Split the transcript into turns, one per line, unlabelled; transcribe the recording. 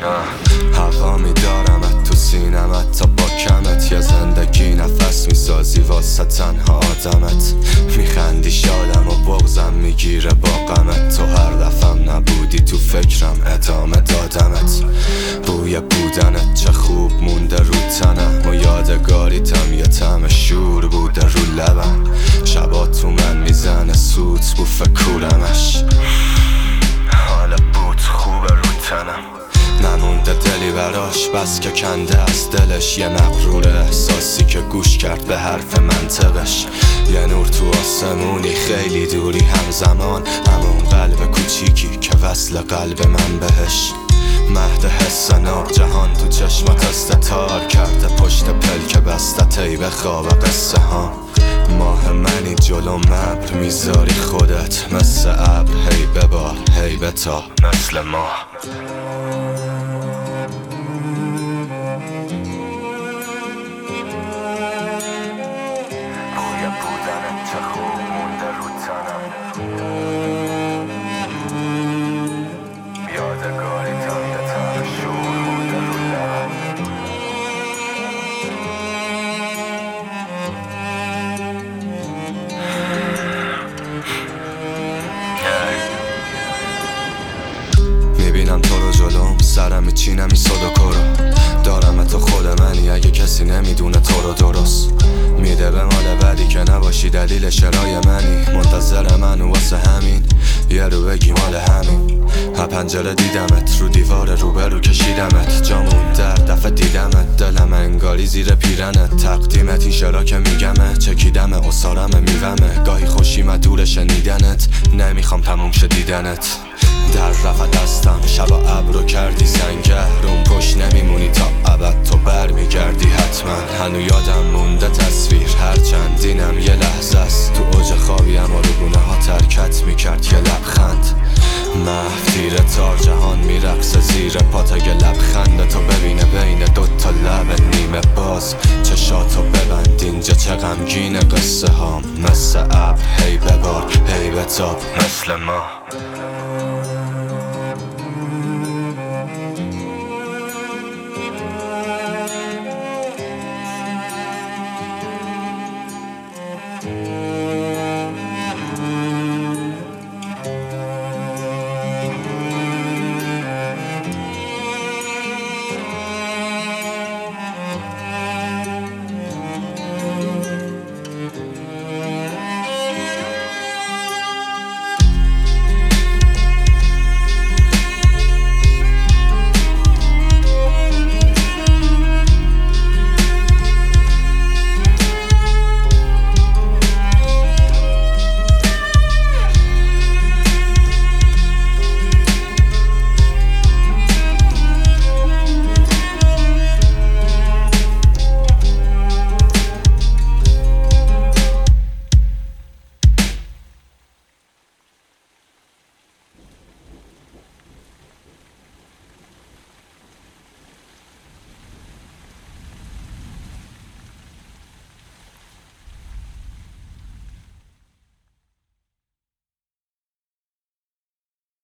هوا میدارمت تو سینمت تا با کمت یه زندگی نفس میسازی واسه تنها آدمت. میخندی شادم و بغزم میگیره با غمت. تو هر دفعم نبودی تو فکرم ادامه دادمت. بوی بودنت چه خوب مونده رو تنم و یادگاریتم یه طعم شور بوده رو لبم. شبا تو من میزنه سوت بوف کورمش. حال بود خوبه رو تنم. نمونده دلی براش بس که کنده از دلش. یه مغرور احساسی که گوش کرد به حرف منطقش. یه نور تو آسمونی خیلی دوری همزمان. همون قلب کوچیکی که وصل قلب من بهش. مهد حس ناب جهان تو چشمات استتار کرده. پشت پلک بسته ای به خواب قصه ها. ماه منی جلو ابر میذاری خودت مثل ابر. هی ببار هی بتاب مثل ماه. بوی بودنت چه خوب مونده رو تنم. یادگاریتم یه طعم شور بوده رو لبم. میبینم تو رو جلوم سرم میچینم این صدوکو رو. دارم تو خود منی اگه کسی نمیدونه تو رو درست. میده به مال بعدی که نباشی دلیل شرای منی. منتظر منو واسه همین یه رو بگی مال همین. ها پنجره دیدمت رو دیوار روبرو کشیدمت. جامون در دفعه دیدمت دلم انگاری زیر پیرنت. تقدیمت این شرا که میگمه چکیدم اصارم میومه. گاهی خوشیم دور شنیدنت نمیخوام تموم شه دیدنت. در رفت دستم شبا ابرو کردی سنگه. روم پشت نمیمونی تا ابد تو بر میگردی حتما. هنو یادم مونده تصویر هرچند دینم یه لحظه است. تو اوج خوابیم و رو گونه ها ترکت میکرد یه لبخند. تیر تار جهان میرقصه زیر پات اگه لبخند تو ببینه بین دوتا لب نیمه باز. چشاتو ببند اینجا چه غمگین قصه هام. مثل ابر هی ببار هی بتاب مثل ما.